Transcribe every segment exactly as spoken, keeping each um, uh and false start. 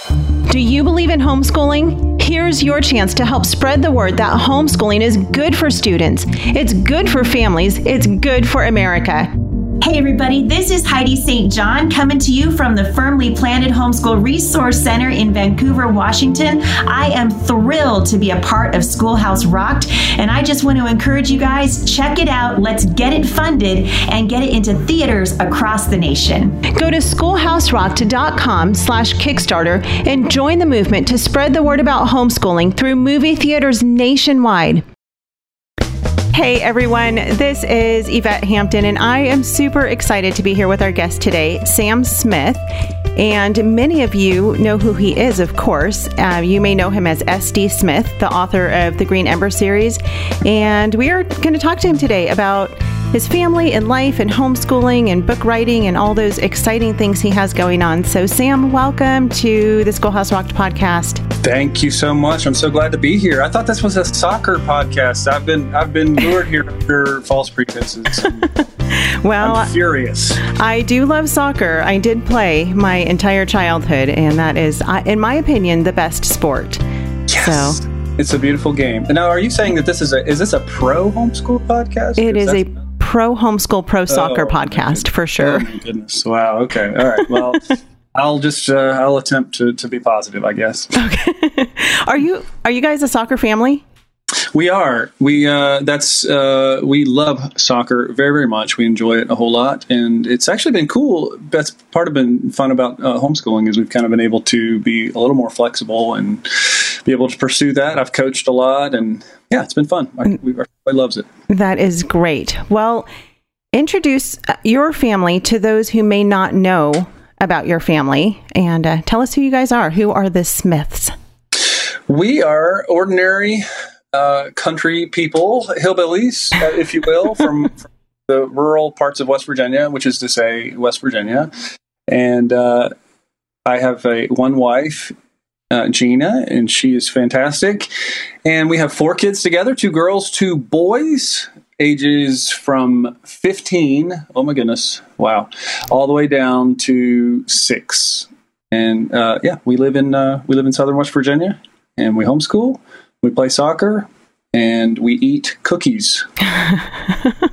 Do you believe in homeschooling? Here's your chance to help spread the word that homeschooling is good for students, it's good for families, it's good for America. Hey everybody, this is Heidi Saint John coming to you from the Firmly Planted Homeschool Resource Center in Vancouver, Washington. I am thrilled to be a part of Schoolhouse Rocked, and I just want to encourage you guys, check it out, let's get it funded and get it into theaters across the nation. Go to schoolhouserocked.com slash Kickstarter and join the movement to spread the word about homeschooling through movie theaters nationwide. Hey everyone, this is Yvette Hampton, and I am super excited to be here with our guest today, Sam Smith. And many of you know who he is, of course. Uh, you may know him as S D Smith, the author of the Green Ember series. And we are going to talk to him today about his family and life and homeschooling and book writing and all those exciting things he has going on. So Sam, welcome to the Schoolhouse Rocked podcast. Thank you so much. I'm so glad to be here. I thought this was a soccer podcast. I've been I've been lured here under false pretenses. Well, I'm furious. I do love soccer. I did play my entire childhood, and that is, in my opinion, the best sport. Yes. So, it's a beautiful game. Now, are you saying that this is a is this a pro homeschool podcast? It is a pro homeschool, pro soccer oh, podcast for sure. Oh my goodness! Wow. Okay. All right. Well, I'll just uh, I'll attempt to, to be positive, I guess. Okay. Are you are you guys a soccer family? We are. We uh, that's uh, we love soccer very, very much. We enjoy it a whole lot, and it's actually been cool. That's part of been fun about uh, homeschooling is we've kind of been able to be a little more flexible and be able to pursue that. I've coached a lot, and yeah, it's been fun. I, we, our family loves it. That is great. Well, introduce your family to those who may not know about your family, and uh, tell us who you guys are. Who are the Smiths? We are ordinary uh, country people, hillbillies, uh, if you will, from, from the rural parts of West Virginia, which is to say West Virginia. And uh, I have a one wife, uh, Gina, and she is fantastic. And we have four kids together, two girls, two boys, ages from fifteen, oh my goodness, wow, all the way down to six. And uh, yeah, we live in uh, we live in Southern West Virginia, and we homeschool, we play soccer, and we eat cookies. I,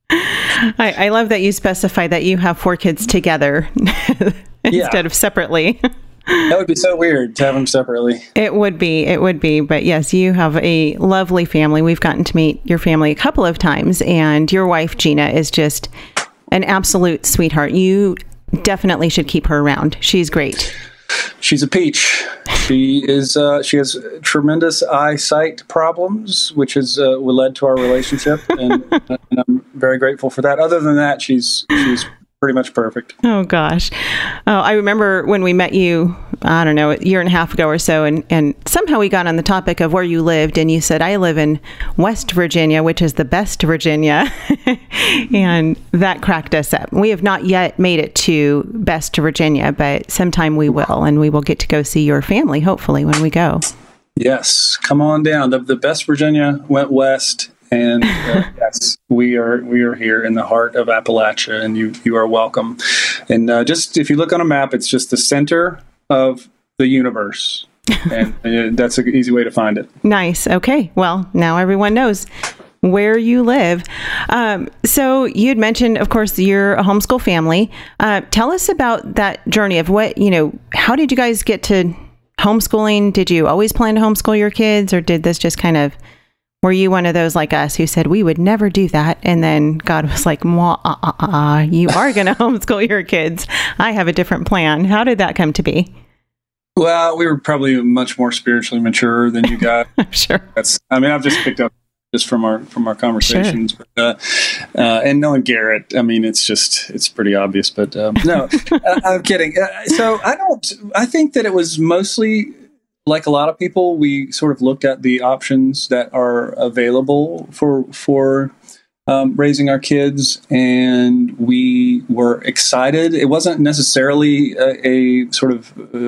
I love that you specify that you have four kids together instead yeah. of separately. That would be so weird to have them separately. It would be. It would be. But yes, you have a lovely family. We've gotten to meet your family a couple of times, and your wife, Gina, is just an absolute sweetheart. You definitely should keep her around. She's great. She's a peach. She is. Uh, she has tremendous eyesight problems, which has uh, led to our relationship, and, and I'm very grateful for that. Other than that, she's she's pretty much perfect. Oh gosh. Oh, I remember when we met you, I don't know, a year and a half ago or so, and, and somehow we got on the topic of where you lived, and you said, I live in West Virginia, which is the best Virginia. And that cracked us up. We have not yet made it to best Virginia, but sometime we will, and we will get to go see your family, hopefully, when we go. Yes. Come on down. The, the best Virginia went west. And uh, yes, we are we are here in the heart of Appalachia, and you you are welcome. And uh, just if you look on a map, it's just the center of the universe, and uh, that's an easy way to find it. Nice. Okay. Well, now everyone knows where you live. Um, so you had mentioned, of course, you're a homeschool family. Uh, tell us about that journey of what, you know, how did you guys get to homeschooling? Did you always plan to homeschool your kids, or did this just kind of, were you one of those like us who said, we would never do that? And then God was like, uh, uh, uh, you are going to homeschool your kids. I have a different plan. How did that come to be? Well, we were probably much more spiritually mature than you got. I'm sure. That's, I mean, I've just picked up just from our from our conversations. Sure. But, uh, uh, and knowing Garrett, I mean, it's just, it's pretty obvious. But um, no, I, I'm kidding. Uh, so I don't, I think that it was mostly, like a lot of people, we sort of looked at the options that are available for for um, raising our kids, and we were excited. It wasn't necessarily a, a sort of uh,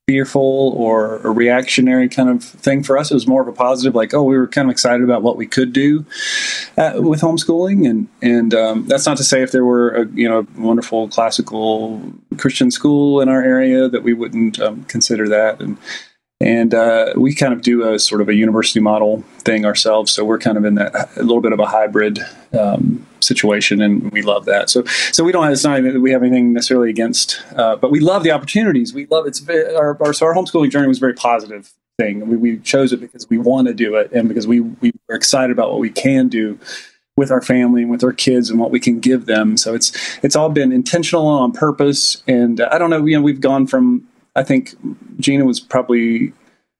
fearful or a reactionary kind of thing for us. It was more of a positive, like, oh, we were kind of excited about what we could do uh, with homeschooling. And and um, that's not to say if there were a you know wonderful classical Christian school in our area that we wouldn't um, consider that. And and uh, we kind of do a sort of a university model thing ourselves. So we're kind of in that a little bit of a hybrid um, situation, and we love that. So so we don't have, it's not that we have anything necessarily against, uh, but we love the opportunities. We love it's our our, so our homeschooling journey was a very positive thing. We, we chose it because we want to do it, and because we we were excited about what we can do with our family and with our kids and what we can give them. So it's it's all been intentional on purpose. And uh, I don't know, you know, we've gone from, I think Gina was probably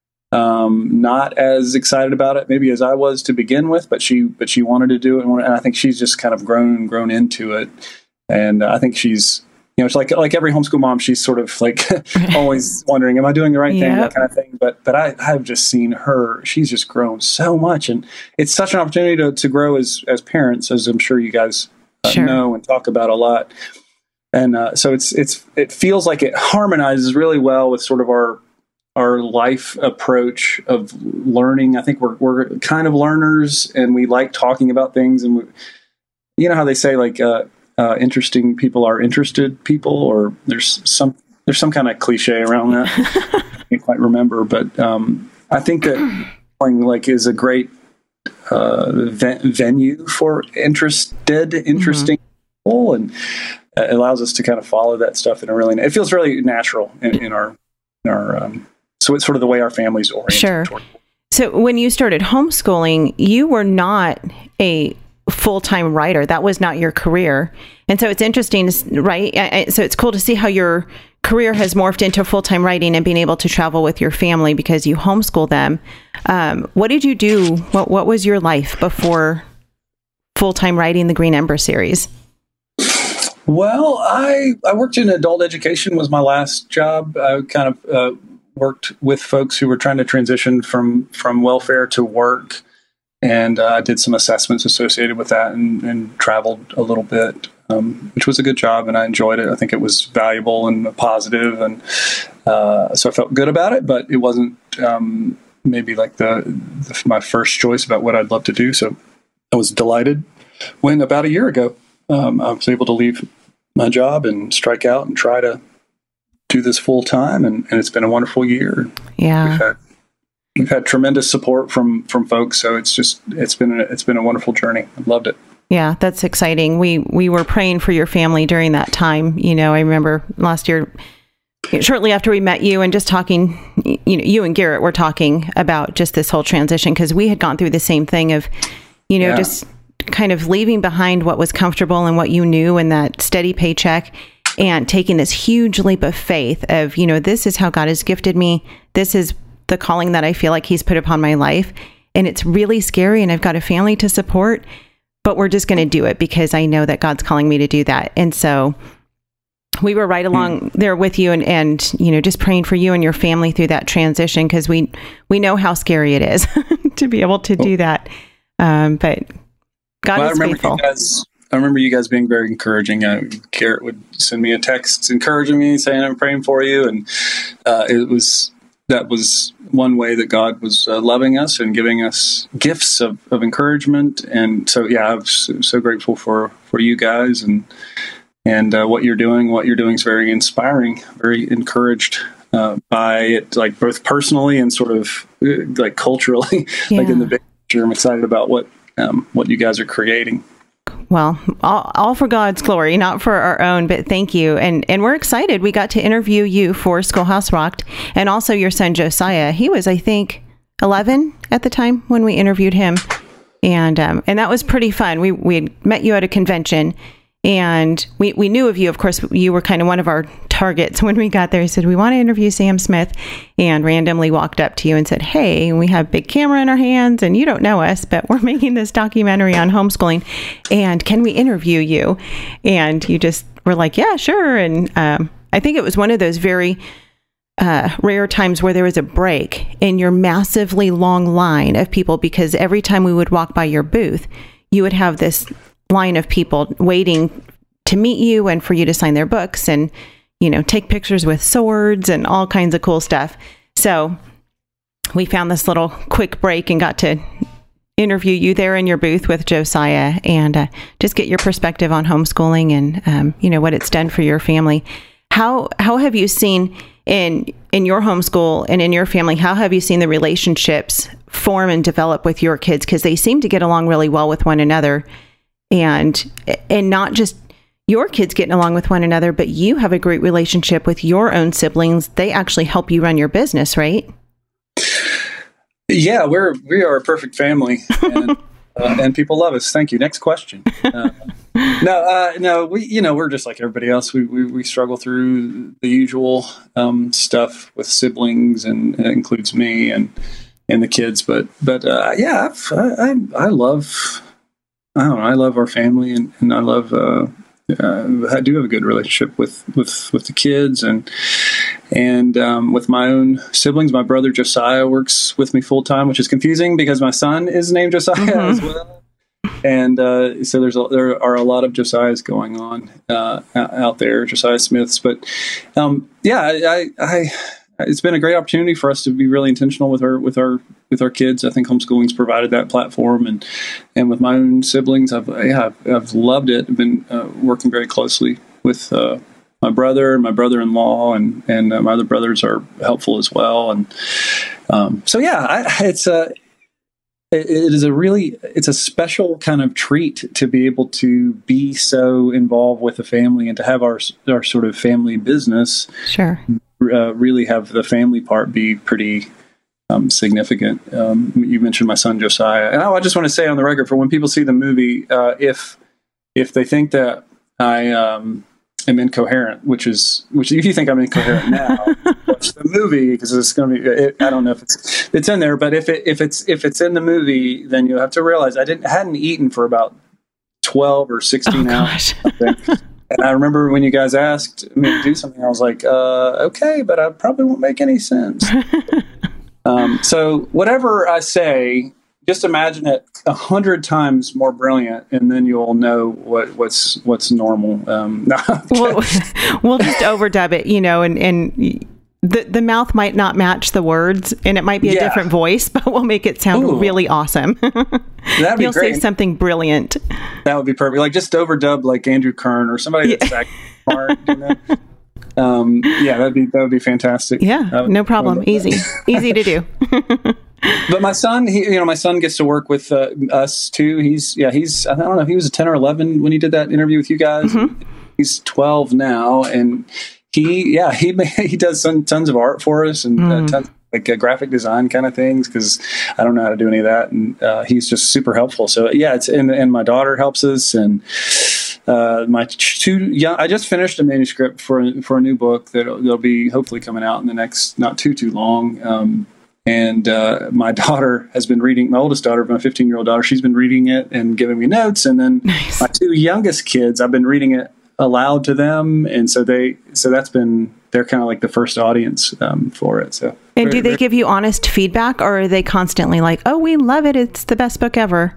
um, not as excited about it maybe as I was to begin with, but she but she wanted to do it, and I think she's just kind of grown grown into it. And uh, I think she's, you know, it's like like every homeschool mom, she's sort of like always wondering, am I doing the right thing, yep. that kind of thing. But but I I've just seen her; she's just grown so much, and it's such an opportunity to to grow as as parents, as I'm sure you guys uh, sure. know and talk about a lot. And uh, so it's it's it feels like it harmonizes really well with sort of our our life approach of learning. I think we're we're kind of learners, and we like talking about things. And we, you know how they say, like uh, uh, interesting people are interested people, or there's some there's some kind of cliche around that. I can't quite remember, but um, I think that like is a great uh, ven- venue for interested, interesting mm-hmm. people, and it allows us to kind of follow that stuff in a really, it feels really natural in, in our, in our, um, so it's sort of the way our family's oriented. Sure. Toward. So when you started homeschooling, you were not a full-time writer. That was not your career. And so it's interesting, right? So it's cool to see how your career has morphed into full-time writing and being able to travel with your family because you homeschool them. Um, what did you do? What, what was your life before full-time writing the Green Ember series? Well, I, I worked in adult education was my last job. I kind of uh, worked with folks who were trying to transition from, from welfare to work. And uh, I did some assessments associated with that and, and traveled a little bit, um, which was a good job. And I enjoyed it. I think it was valuable and positive. And uh, so I felt good about it, but it wasn't um, maybe like the, the my first choice about what I'd love to do. So I was delighted when about a year ago, um, I was able to leave my job and strike out and try to do this full time. And, and it's been a wonderful year. Yeah. We've had, we've had tremendous support from, from folks. So it's just, it's been, a, it's been a wonderful journey. I've loved it. Yeah, that's exciting. We, we were praying for your family during that time. You know, I remember last year, shortly after we met you and just talking, you know, you and Garrett were talking about just this whole transition because we had gone through the same thing of, you know, yeah. just kind of leaving behind what was comfortable and what you knew and that steady paycheck and taking this huge leap of faith of, you know, this is how God has gifted me. This is the calling that I feel like he's put upon my life. And it's really scary and I've got a family to support, but we're just going to do it because I know that God's calling me to do that. And so we were right along mm. there with you and, and, you know, just praying for you and your family through that transition because we, we know how scary it is to be able to do that. Um, but God well, is I remember faithful. You guys, I remember you guys being very encouraging. Uh, Garrett would send me a text encouraging me, saying I'm praying for you, and uh, it was that was one way that God was uh, loving us and giving us gifts of, of encouragement. And so, yeah, I'm so, so grateful for, for you guys and and uh, what you're doing. What you're doing is very inspiring. Very encouraged uh, by it, like both personally and sort of uh, like culturally, yeah. like in the big picture. I'm excited about what. Um, what you guys are creating. Well, all, all for God's glory, not for our own, but thank you. And and we're excited. We got to interview you for Schoolhouse Rocked and also your son, Josiah. He was, I think, eleven at the time when we interviewed him. And um, and that was pretty fun. We we had met you at a convention and we, we knew of you. Of course, you were kind of one of our targets when we got there. He said, we want to interview Sam Smith, and randomly walked up to you and said, hey, we have a big camera in our hands and you don't know us, but we're making this documentary on homeschooling and can we interview you? And you just were like, yeah, sure. And um, I think it was one of those very uh, rare times where there was a break in your massively long line of people, because every time we would walk by your booth, you would have this line of people waiting to meet you and for you to sign their books. And you know, take pictures with swords and all kinds of cool stuff. So we found this little quick break and got to interview you there in your booth with Josiah and uh, just get your perspective on homeschooling and, um, you know, what it's done for your family. How how have you seen in in your homeschool and in your family, how have you seen the relationships form and develop with your kids? Because they seem to get along really well with one another, and and not just your kids getting along with one another, but you have a great relationship with your own siblings. They actually help you run your business, right? Yeah, we're we are a perfect family, and, uh, and people love us. Thank you. Next question. Uh, no, uh, no, we you know we're just like everybody else. We we, we struggle through the usual um, stuff with siblings, and it includes me and and the kids. But but uh, yeah, I've, I I love I don't know I love our family, and, and I love. Uh, Uh, I do have a good relationship with, with, with the kids and and um, with my own siblings. My brother Josiah works with me full time, which is confusing because my son is named Josiah mm-hmm. as well. And uh, so there's a, there are a lot of Josiahs going on uh, out there, Josiah Smiths. But um, yeah, I, I it's been a great opportunity for us to be really intentional with our with our with our kids. I think homeschooling's provided that platform, and and with my own siblings, I've yeah I've, I've loved it. I've been uh, working very closely with uh, my brother and my brother-in-law, and and uh, my other brothers are helpful as well. And um, so yeah, I, it's a it, it is a really it's a special kind of treat to be able to be so involved with the family and to have our our sort of family business. Sure. Uh, really have the family part be pretty um, significant. Um, you mentioned my son Josiah, and I just want to say on the record for when people see the movie, uh, if if they think that I um, am incoherent, which is which if you think I'm incoherent now, watch the movie because it's going to be. It, I don't know if it's it's in there, but if it if it's if it's in the movie, then you have to realize I didn't hadn't eaten for about twelve or sixteen oh, hours. And I remember when you guys asked me to do something, I was like, uh, okay, but I probably won't make any sense. um, so whatever I say, just imagine it a hundred times more brilliant, and then you'll know what, what's what's normal. Um, no, we'll, we'll just overdub it, you know, and, and the the mouth might not match the words, and it might be a yeah. different voice, but we'll make it sound Ooh. really awesome. That'd be You'll great. say something brilliant. That would be perfect. Like just overdub like Andrew Kern or somebody that's yeah. smart. You know? um, yeah, that'd be that would be fantastic. Yeah, no problem. Easy, easy to do. But my son, he, you know, my son gets to work with uh, us too. He's yeah, he's I don't know, he was a ten or eleven when he did that interview with you guys. Mm-hmm. He's twelve now, and he yeah he he does some, tons of art for us and mm. uh, tons. like uh, graphic design kind of things because I don't know how to do any of that, and uh, he's just super helpful. So yeah, it's and, and my daughter helps us, and uh, my two young. I just finished a manuscript for for a new book that that'll be hopefully coming out in the next not too too long. Um, and uh, my daughter has been reading. My oldest daughter, my fifteen year old daughter, she's been reading it and giving me notes, and then nice. My two youngest kids, I've been reading it aloud to them, and so they so that's been. They're kind of like the first audience um, for it. So, and very, do they very, give you honest feedback, or are they constantly like, "Oh, we love it; it's the best book ever"?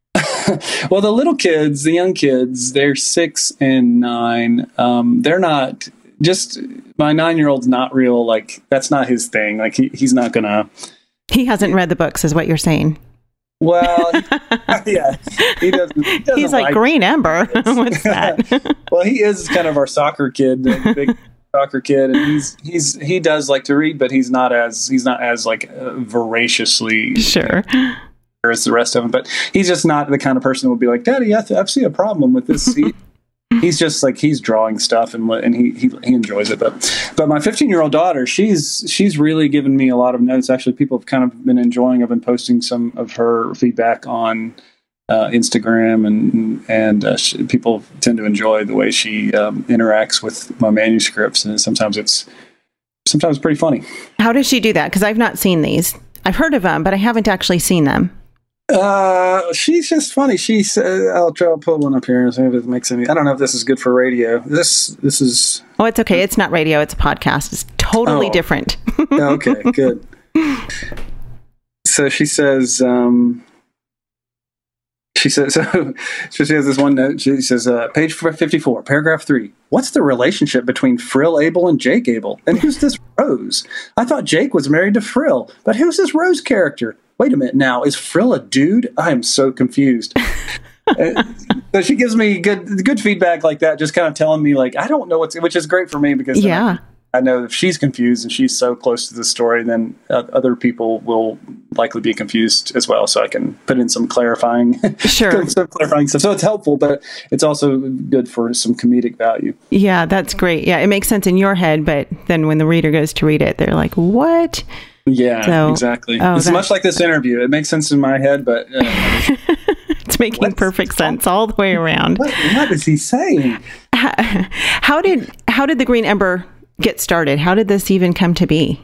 Well, the little kids, the young kids, they're six and nine. Um, they're not just my nine-year-old's not real. Like that's not his thing. Like he, he's not gonna. He hasn't read the books, is what you're saying. Well, yeah, he doesn't. He doesn't he's like, like Green Ember. What's that? Well, he is kind of our soccer kid. Big, soccer kid, and he's he's he does like to read, but he's not as he's not as like uh, voraciously sure as the rest of them. But he's just not the kind of person who will be like, "Daddy, I, th- I see a problem with this." He, he's just like he's drawing stuff and and he he, he enjoys it. But but my fifteen year old daughter, she's she's really given me a lot of notes. Actually, people have kind of been enjoying. I've been posting some of her feedback on. Uh, Instagram and and uh, she, people tend to enjoy the way she um, interacts with my manuscripts, and sometimes it's sometimes pretty funny. How does she do that? Because I've not seen these. I've heard of them, but I haven't actually seen them. Uh, she's just funny. She said, "I'll try to pull one up here and see if it makes any." I don't know if this is good for radio. This this is. Oh, it's okay. It's not radio. It's a podcast. It's totally oh. different. Okay, good. So she says. Um, she says, so, so she has this one note. She says, uh, page fifty-four, paragraph three. What's the relationship between Frill Abel and Jake Abel? And who's this Rose? I thought Jake was married to Frill, but who's this Rose character? Wait a minute now. Is Frill a dude? I am so confused. So she gives me good good feedback like that, just kind of telling me, like, I don't know what's, which is great for me because yeah. I, I know if she's confused and she's so close to the story, then uh, other people will likely be confused as well. So I can put in some clarifying, sure, some clarifying stuff. So it's helpful, but it's also good for some comedic value. Yeah, that's great. Yeah, it makes sense in your head, but then when the reader goes to read it, they're like, "What?" Yeah, so, exactly. Oh, it's that, much like this interview. It makes sense in my head, but uh, it's making What's, perfect sense all the way around. What, what is he saying? How, how did how did the Green Ember get started? How did this even come to be?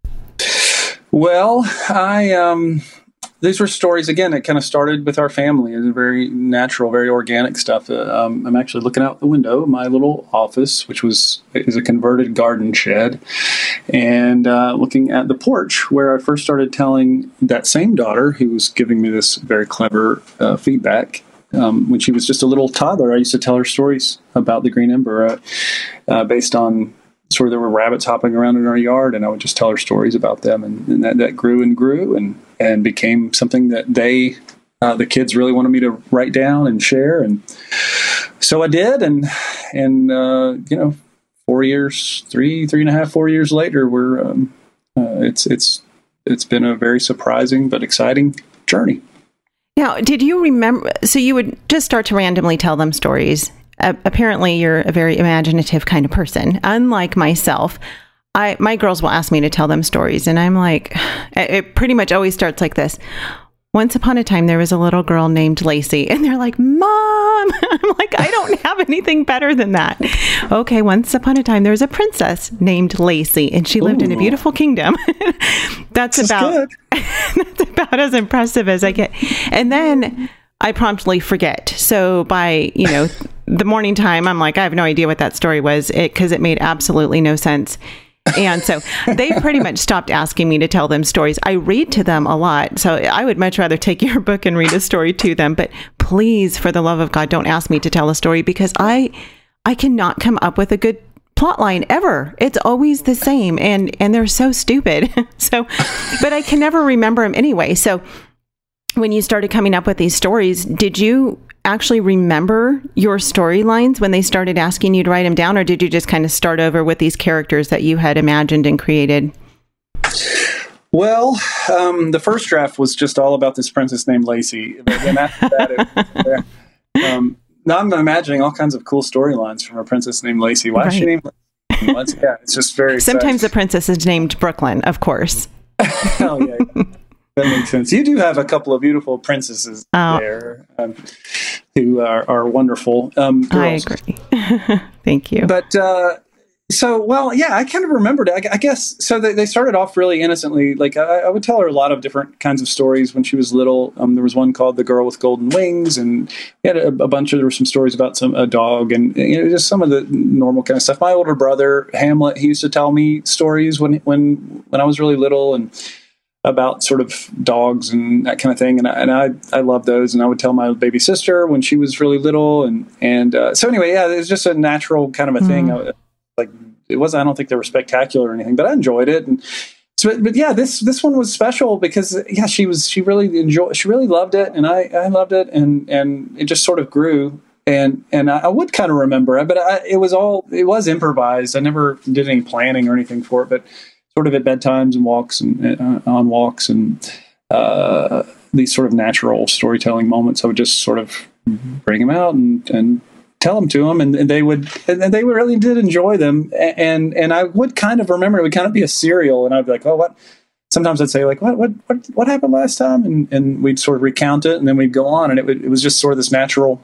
Well, I um, these were stories, again, that kind of started with our family. It's very natural, very organic stuff. Uh, um, I'm actually looking out the window of my little office, which was is a converted garden shed, and uh, looking at the porch where I first started telling that same daughter who was giving me this very clever uh, feedback. Um, when she was just a little toddler, I used to tell her stories about the Green Ember uh, uh, based on sort of there were rabbits hopping around in our yard, and I would just tell her stories about them, and, and that, that grew and grew and, and became something that they, uh, the kids really wanted me to write down and share. And so I did. And, and, uh, you know, four years, three, three and a half, four years later, we're, um, uh, it's, it's, it's been a very surprising but exciting journey. Now, did you remember, so you would just start to randomly tell them stories. Uh, apparently, you're a very imaginative kind of person. Unlike myself, I my girls will ask me to tell them stories, and I'm like, it pretty much always starts like this. Once upon a time, there was a little girl named Lacey, and they're like, Mom! I'm like, I don't have anything better than that. Okay, once upon a time, there was a princess named Lacey, and she lived Ooh. in a beautiful kingdom. That's this about that's about as impressive as I get. And then I promptly forget. So by, you know, the morning time, I'm like, I have no idea what that story was, because it, it made absolutely no sense. And so they pretty much stopped asking me to tell them stories. I read to them a lot, so I would much rather take your book and read a story to them. But please, for the love of God, don't ask me to tell a story, because I I cannot come up with a good plot line ever. It's always the same, and and they're so stupid. So, but I can never remember them anyway. So when you started coming up with these stories, did you actually remember your storylines when they started asking you to write them down, or did you just kind of start over with these characters that you had imagined and created? Well, um, the first draft was just all about this princess named Lacey. But then after that, it, um, now I'm imagining all kinds of cool storylines from a princess named Lacey. Why right. is she named Lacey? Well, yeah, it's just very Sometimes exciting. The princess is named Brooklyn, of course. Oh, yeah, yeah. That makes sense. You do have a couple of beautiful princesses oh. there um, who are, are wonderful. Um, girls. I agree. Thank you. But uh, so, well, yeah, I kind of remembered it. I, I guess so. They, they started off really innocently. Like I, I would tell her a lot of different kinds of stories when she was little. Um, there was one called "The Girl with Golden Wings," and we had a, a bunch of there were some stories about some a dog and you know just some of the normal kind of stuff. My older brother Hamlet, he used to tell me stories when when when I was really little and. about sort of dogs and that kind of thing. And I, and I, I love those. And I would tell my baby sister when she was really little. And, and, uh, so anyway, yeah, it was just a natural kind of a mm. thing. I, like it wasn't, I don't think they were spectacular or anything, but I enjoyed it. And so, but yeah, this, this one was special because yeah, she was, she really enjoyed, she really loved it. And I, I loved it. And, and it just sort of grew. And, and I, I would kind of remember it, but I, it was all, it was improvised. I never did any planning or anything for it, but sort of at bedtimes and walks and uh, on walks and uh, these sort of natural storytelling moments, I would just sort of bring them out and, and tell them to them, and, and they would, and they really did enjoy them. And and I would kind of remember it would kind of be a serial, and I'd be like, oh, what? Sometimes I'd say like, what what what what happened last time, and and we'd sort of recount it, and then we'd go on, and it would, it was just sort of this natural.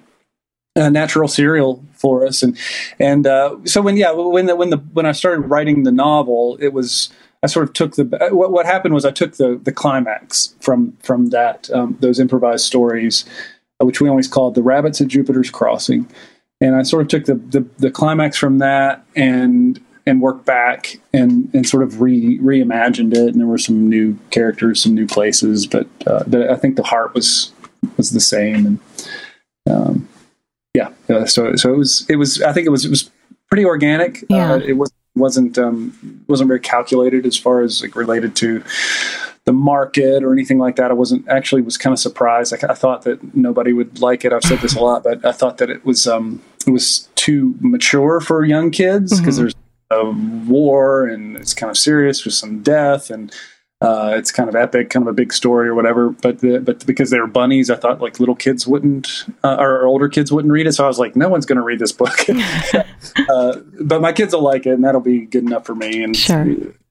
A natural serial for us, and and uh, so when yeah when the, when the when I started writing the novel, it was I sort of took the what what happened was I took the the climax from from that um, those improvised stories, which we always called the Rabbits at Jupiter's Crossing, and I sort of took the the, the climax from that and and worked back and and sort of re reimagined it, and there were some new characters, some new places, but uh, the, I think the heart was was the same. And um, yeah, uh, so so it was it was I think it was it was pretty organic. Yeah. Uh, it was wasn't um, wasn't very calculated as far as like related to the market or anything like that. I wasn't actually was kind of surprised. I, I thought that nobody would like it. I've said this a lot, but I thought that it was um, it was too mature for young kids because mm-hmm. there's a war and it's kind of serious with some death and uh, it's kind of epic, kind of a big story or whatever. But the, but because they were bunnies, I thought like little kids wouldn't uh, or older kids wouldn't read it. So I was like, no one's going to read this book. uh, but my kids will like it, and that'll be good enough for me. And sure.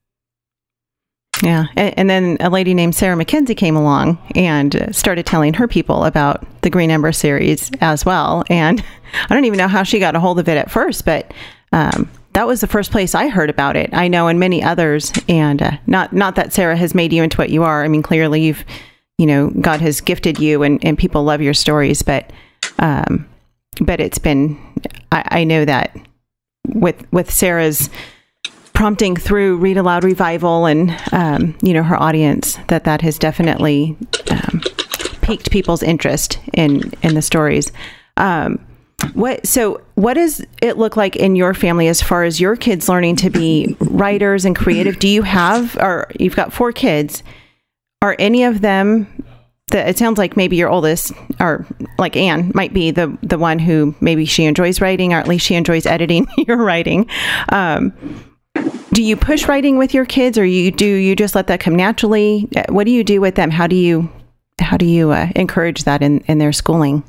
Yeah. And, and then a lady named Sarah Mackenzie came along and started telling her people about the Green Ember series as well. And I don't even know how she got a hold of it at first, but um, that was the first place I heard about it. I know, and many others. And uh, not not that Sarah has made you into what you are. I mean, clearly you've, you know, God has gifted you and, and people love your stories. But um, but it's been, I, I know that with with Sarah's prompting through Read Aloud Revival and, um, you know, her audience, that that has definitely um, piqued people's interest in, in the stories. Um, what, so what does it look like in your family as far as your kids learning to be writers and creative? Do you have, or you've got four kids, are any of them, the, it sounds like maybe your oldest, or like Anne, might be the, the one who maybe she enjoys writing, or at least she enjoys editing your writing. Um, Do you push writing with your kids, or you do you just let that come naturally? What do you do with them? How do you how do you uh, encourage that in, in their schooling?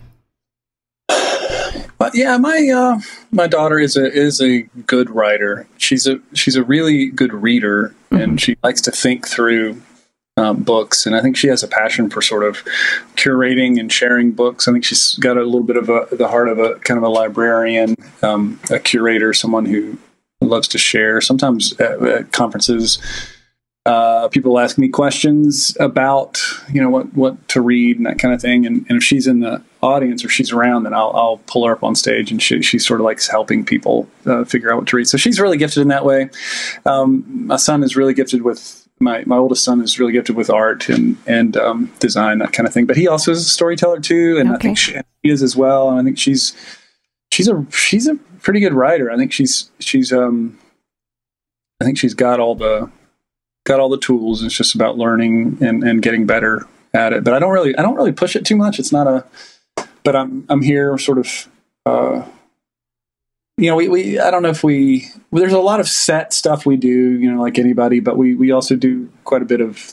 But yeah, my uh, my daughter is a is a good writer. She's a she's a really good reader, mm-hmm. and she likes to think through um, books. And I think she has a passion for sort of curating and sharing books. I think she's got a little bit of a, the heart of a kind of a librarian, um, a curator, someone who loves to share. Sometimes at, at conferences, uh, people ask me questions about, you know, what, what to read and that kind of thing. And, and if she's in the audience or she's around, then I'll, I'll pull her up on stage, and she, she sort of likes helping people uh, figure out what to read. So she's really gifted in that way. Um, my son is really gifted with, my, my oldest son is really gifted with art and, and um, design, that kind of thing. But he also is a storyteller too. And okay. I think she, she is as well. And I think she's, she's a, she's a, pretty good writer. I think she's she's um I think she's got all the got all the tools. It's just about learning and, and getting better at it. But I don't really I don't really push it too much. It's not a but I'm I'm here sort of uh you know, we, we I don't know if we well, there's a lot of set stuff we do, you know, like anybody, but we we also do quite a bit of,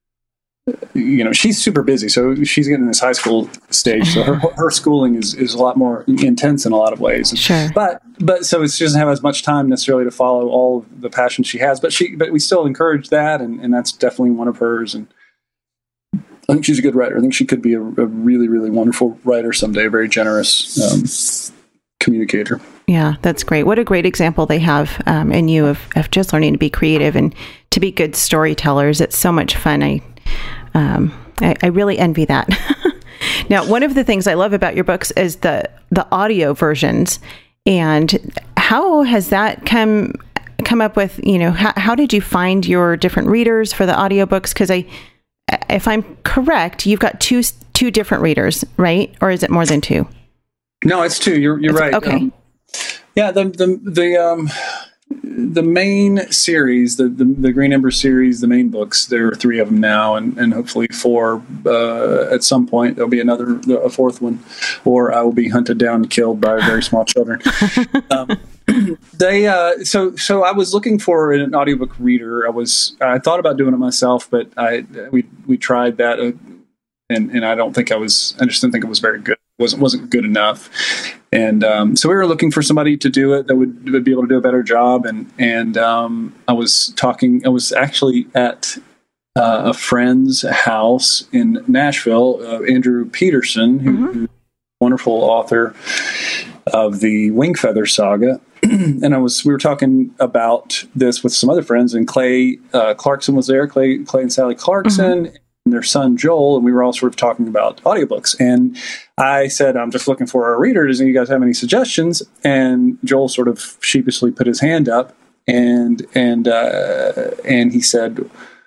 you know, she's super busy, so she's getting in this high school stage. So her her schooling is, is a lot more intense in a lot of ways. Sure. But but so she doesn't have as much time necessarily to follow all of the passion she has. But she but we still encourage that, and, and that's definitely one of hers. And I think she's a good writer. I think she could be a, a really really wonderful writer someday. A very generous um, communicator. Yeah, that's great. What a great example they have um, in you of of just learning to be creative and to be good storytellers. It's so much fun. I. Um, I, I really envy that. Now, one of the things I love about your books is the the audio versions. And how has that come come up with, you know, how, how did you find your different readers for the audiobooks? Because I, if I'm correct, you've got two two different readers, right? Or is it more than two? No, it's two. You're you're it's, right. Okay. Um, yeah, the the the um the main series, the, the the Green Ember series, the main books, there are three of them now, and, and hopefully four uh, at some point. There'll be another, a fourth one, or I will be hunted down and killed by very small children. um, they uh, so so I was looking for an audiobook reader. I was I thought about doing it myself, but I we we tried that, uh, and and I don't think I was. I just didn't think it was very good. It wasn't wasn't good enough. And um, so we were looking for somebody to do it that would, would be able to do a better job. And and um, I was talking. I was actually at uh, a friend's house in Nashville. Uh, Andrew Peterson, who, mm-hmm. who's a wonderful author of the Wingfeather saga, and I was we were talking about this with some other friends. And Clay uh, Clarkson was there. Clay Clay and Sally Clarkson. Mm-hmm. Their son Joel, and we were all sort of talking about audiobooks. And I said, I'm just looking for a reader. Does you guys have any suggestions? And Joel sort of sheepishly put his hand up, and and uh, and he said,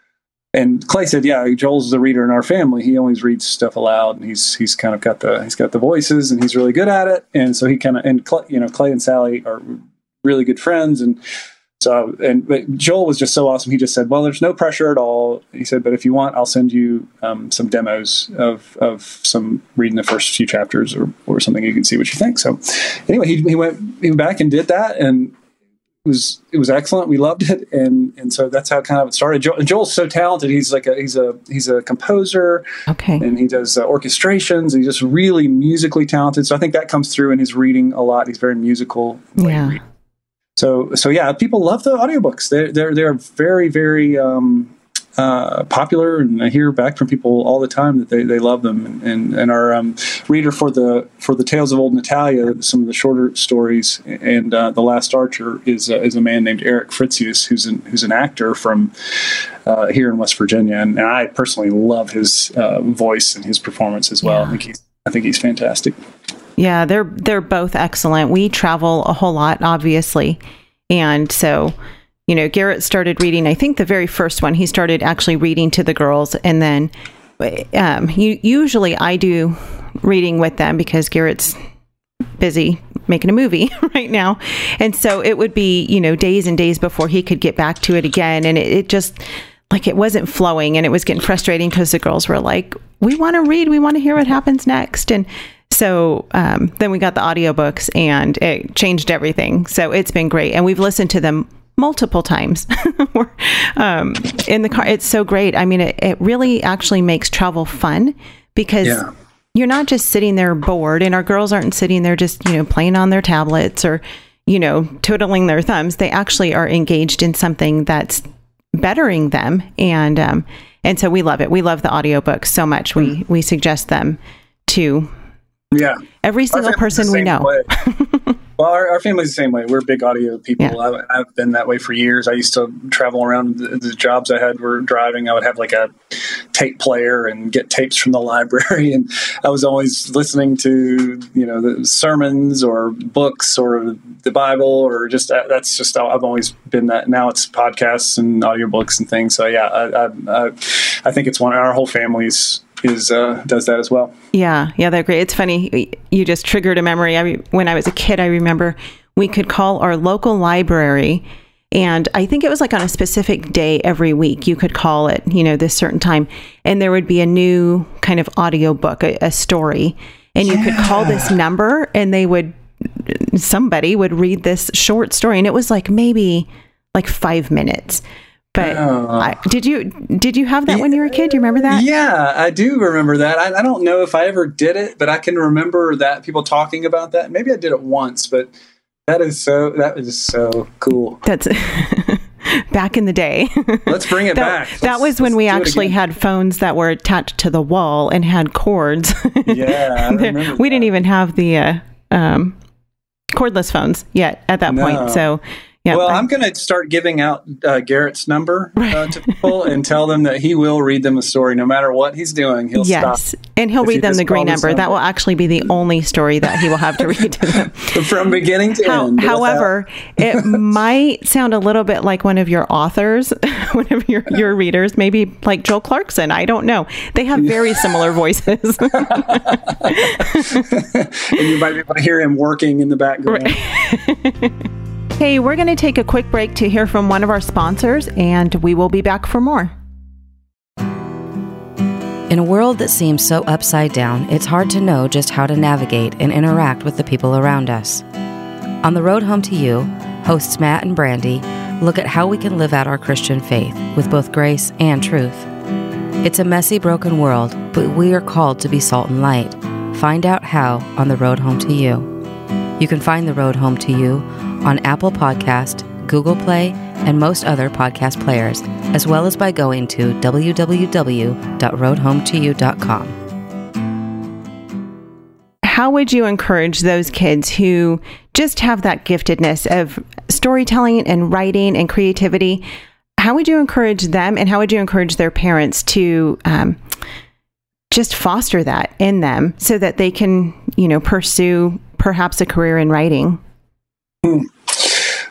and Clay said, yeah, Joel's the reader in our family. He always reads stuff aloud, and he's he's kind of got the he's got the voices, and he's really good at it. And so he kind of and Clay, you know Clay and Sally are really good friends, and so and but Joel was just so awesome. He just said, well, there's no pressure at all. He said, but if you want, I'll send you um, some demos of of some reading the first few chapters or or something. You can see what you think. So anyway, he he went he went back and did that, and it was it was excellent. We loved it, and and so that's how kind of it started. Joel, Joel's so talented. He's like a he's a he's a composer. Okay, and he does uh, orchestrations. He's just really musically talented. So I think that comes through in his reading a lot. He's very musical. Yeah. So so yeah, people love the audiobooks. They're they're they're very very um, uh, popular, and I hear back from people all the time that they, they love them. And and, and our um, reader for the for the Tales of Old Natalia, some of the shorter stories, and uh, The Last Archer is uh, is a man named Eric Fritzius, who's an who's an actor from uh, here in West Virginia, and, and I personally love his uh, voice and his performance as well. Yeah. I think he's I think he's fantastic. Yeah, they're they're both excellent. We travel a whole lot, obviously, and so. You know, Garrett started reading, I think the very first one, he started actually reading to the girls. And then um, you, usually I do reading with them because Garrett's busy making a movie right now. And so it would be, you know, days and days before he could get back to it again. And it, it just, like, it wasn't flowing, and it was getting frustrating because the girls were like, we want to read, we want to hear what happens next. And so um, then we got the audiobooks, and it changed everything. So it's been great. And we've listened to them multiple times um, in the car. It's so great. I mean, it, it really actually makes travel fun because yeah. you're not just sitting there bored, and our girls aren't sitting there just, you know, playing on their tablets or, you know, twiddling their thumbs. They actually are engaged in something that's bettering them. And, um, and so we love it. We love the audiobooks so much. Mm. We, we suggest them to yeah. every single person we know. Well, our, our family's the same way. We're big audio people. Yeah. I, I've been that way for years. I used to travel around. The, the jobs I had were driving. I would have like a tape player and get tapes from the library. And I was always listening to, you know, the sermons or books or the Bible or just that's just how I've always been that. Now it's podcasts and audiobooks and things. So, yeah, I, I, I, I think it's one our whole family's is uh, does that as well. Yeah, yeah, they're great. It's funny. You just triggered a memory. I mean, when I was a kid, I remember we could call our local library, and I think it was like on a specific day every week. You could call it, you know, this certain time, and there would be a new kind of audio book, a, a story, and you yeah. could call this number, and they would, somebody would read this short story, and it was like maybe like five minutes. But oh. I, did you did you have that yeah, when you were a kid? Do you remember that? Yeah, I do remember that. I, I don't know if I ever did it, but I can remember that people talking about that. Maybe I did it once, but that is so that is so cool. That's back in the day. Let's bring it that, back. Let's, that was when we actually had phones that were attached to the wall and had cords. Yeah, I remember we that. didn't even have the uh, um, cordless phones yet at that no. point. So. Yeah, well, I, I'm going to start giving out uh, Garrett's number uh, to people and tell them that he will read them a story no matter what he's doing. He'll yes, stop. And he'll read he them the green number. That will actually be the only story that he will have to read to them. From beginning to How, end. However, it might sound a little bit like one of your authors, one of your, your readers, maybe like Joel Clarkson. I don't know. They have very similar voices. And you might be able to hear him working in the background. Right. Hey, we're going to take a quick break to hear from one of our sponsors, and we will be back for more. In a world that seems so upside down, it's hard to know just how to navigate and interact with the people around us. On the road home to you, hosts Matt and Brandy look at how we can live out our Christian faith with both grace and truth. It's a messy, broken world, but we are called to be salt and light. Find out how on the road home to you. You can find The Road Home to You on Apple Podcast, Google Play, and most other podcast players, as well as by going to w w w dot road home to you dot com. How would you encourage those kids who just have that giftedness of storytelling and writing and creativity? How would you encourage them, and how would you encourage their parents to um, just foster that in them so that they can, you know, pursue perhaps a career in writing? Hmm.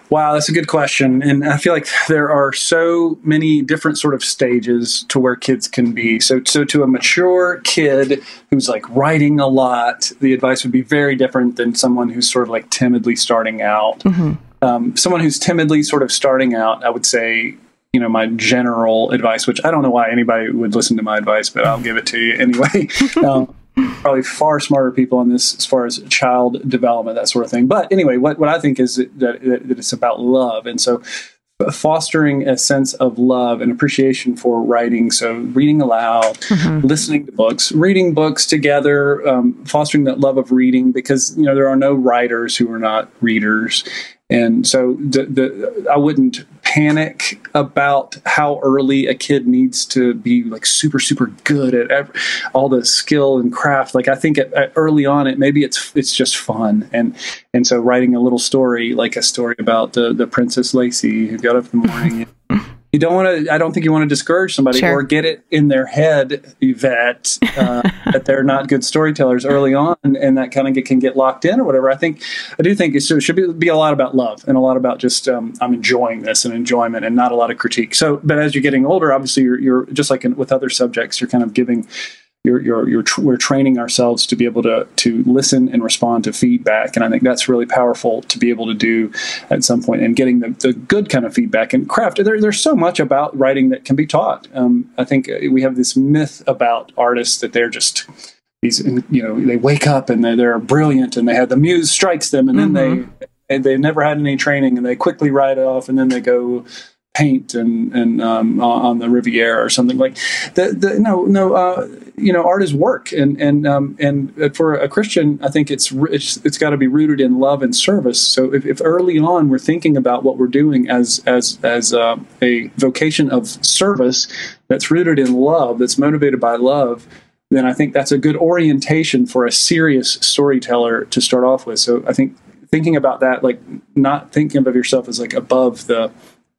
Wow, that's a good question. And I feel like there are so many different sort of stages to where kids can be. So, so to a mature kid who's like writing a lot, the advice would be very different than someone who's sort of like timidly starting out. Mm-hmm. Um, someone who's timidly sort of starting out, I would say, you know, my general advice, which I don't know why anybody would listen to my advice, but I'll give it to you anyway. um, Probably far smarter people on this as far as child development, that sort of thing. But anyway, what, what I think is that, that, that it's about love. And so fostering a sense of love and appreciation for writing. So reading aloud, mm-hmm. listening to books, reading books together, um, fostering that love of reading, because, you know, there are no writers who are not readers. And so the, the, I wouldn't panic about how early a kid needs to be like super, super good at every, all the skill and craft. Like I think at, at early on, it maybe it's it's just fun. And and so writing a little story, like a story about the, the Princess Lacey who got up in the morning. You don't want to, I don't think you want to discourage somebody sure. or get it in their head that uh, that they're not good storytellers early on, and that kind of get, can get locked in or whatever. I think, I do think it should be, be a lot about love and a lot about just, um, I'm enjoying this and enjoyment and not a lot of critique. So, but as you're getting older, obviously you're, you're just like in, with other subjects, you're kind of giving, You're, you're, you're tr- we're training ourselves to be able to to listen and respond to feedback, and I think that's really powerful to be able to do at some point. And getting the, the good kind of feedback and craft. There, there's so much about writing that can be taught. Um, I think we have this myth about artists that they're just these, you know, they wake up and they're, they're brilliant, and they have the muse strikes them, and then mm-hmm. they and they've never had any training, and they quickly write it off, and then they go paint and and um, on the Riviera or something like that. The, no, no, uh, you know, art is work, and and um, and for a Christian, I think it's it's, it's got to be rooted in love and service. So if, if early on we're thinking about what we're doing as as as uh, a vocation of service that's rooted in love, that's motivated by love, then I think that's a good orientation for a serious storyteller to start off with. So I think thinking about that, like not thinking of yourself as like above the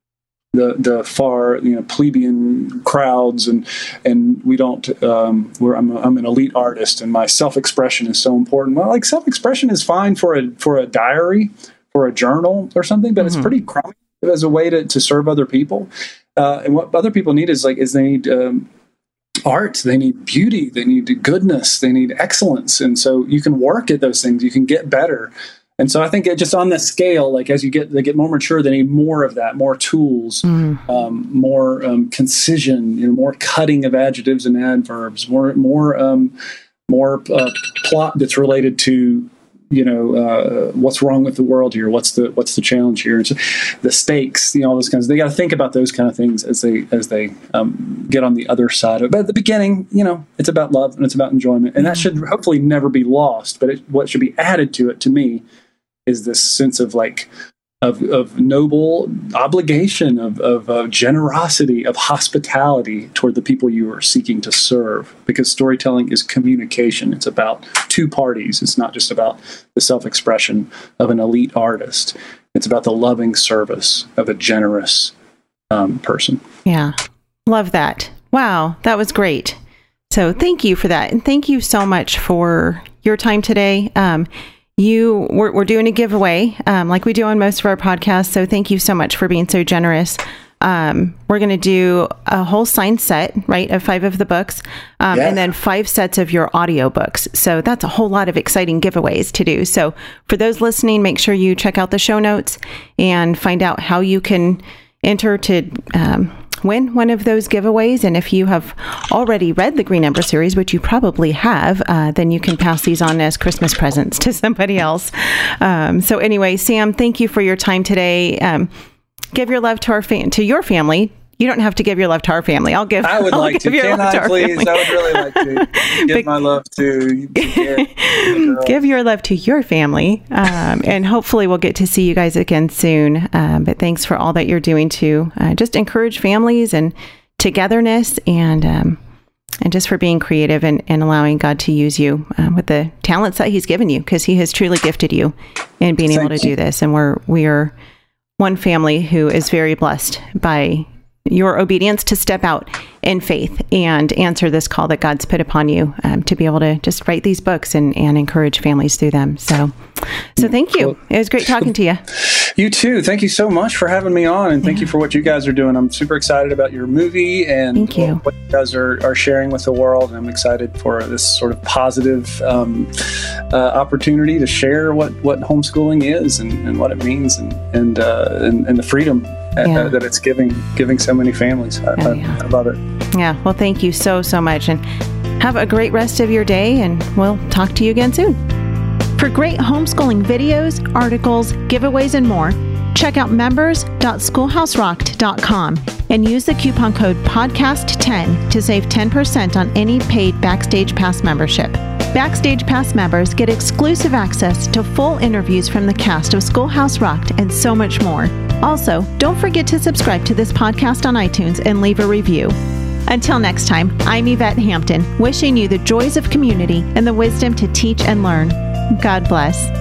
the the far, you know, plebeian crowds, and and we don't um we're I'm, a, I'm an elite artist and my self-expression is so important. Well, like self-expression is fine for a for a diary, for a journal or something, but mm-hmm. it's pretty crummy as a way to, to serve other people. Uh, and what other people need is like is they need um, art, they need beauty, they need goodness, they need excellence, and so you can work at those things, you can get better. And so I think it just on the scale, like as you get they get more mature, they need more of that, more tools, mm. um, more um, concision, you know, more cutting of adjectives and adverbs, more more um, more uh, plot that's related to, you know, uh, what's wrong with the world here, what's the what's the challenge here, and so the stakes, you know, all those kinds of, they got to think about those kind of things as they as they um, get on the other side of it. But at the beginning, you know, it's about love and it's about enjoyment, and that should hopefully never be lost. But it, what should be added to it, to me, is this sense of like of of noble obligation, of of uh, generosity, of hospitality toward the people you are seeking to serve. Because storytelling is communication. It's about two parties. It's not just about the self-expression of an elite artist. It's about the loving service of a generous um, person. Yeah, love that. Wow, that was great. So thank you for that, and thank you so much for your time today. Um, You, we're, we're doing a giveaway, um, like we do on most of our podcasts. So thank you so much for being so generous. Um, we're going to do a whole signed set, right, of five of the books, um, yeah. and then five sets of your audiobooks. So that's a whole lot of exciting giveaways to do. So for those listening, make sure you check out the show notes and find out how you can enter to um, win one of those giveaways. And if you have already read the Green Ember series, which you probably have, uh, then you can pass these on as Christmas presents to somebody else. Um, so anyway, Sam, thank you for your time today. Um, give your love to our fam- to your family. You don't have to give your love to our family. I'll give. I would I'll like to. Can I, please? Family. I would really like to give but, my love to. Yeah, give your love to your family, um, and hopefully we'll get to see you guys again soon. Um, but thanks for all that you're doing to uh, just encourage families and togetherness, and um, and just for being creative and, and allowing God to use you um, with the talents that He's given you, because He has truly gifted you in being Thank able to you. do this. And we're we are one family who is very blessed by your obedience to step out in faith and answer this call that God's put upon you um, to be able to just write these books and, and encourage families through them. So, so thank you. It was great talking to you. You too. Thank you so much for having me on, and thank yeah. you for what you guys are doing. I'm super excited about your movie and thank you. what you guys are, are sharing with the world. And I'm excited for this sort of positive um, uh, opportunity to share what, what homeschooling is and, and what it means and and, uh, and, and the freedom yeah. uh, that it's giving giving so many families. I, oh, yeah. I, I love it. Yeah. Well, thank you so, so much. And have a great rest of your day, and we'll talk to you again soon. For great homeschooling videos, articles, giveaways, and more, check out members dot schoolhouse rocked dot com and use the coupon code podcast ten to save ten percent on any paid Backstage Pass membership. Backstage Pass members get exclusive access to full interviews from the cast of Schoolhouse Rocked and so much more. Also, don't forget to subscribe to this podcast on iTunes and leave a review. Until next time, I'm Yvette Hampton, wishing you the joys of community and the wisdom to teach and learn. God bless.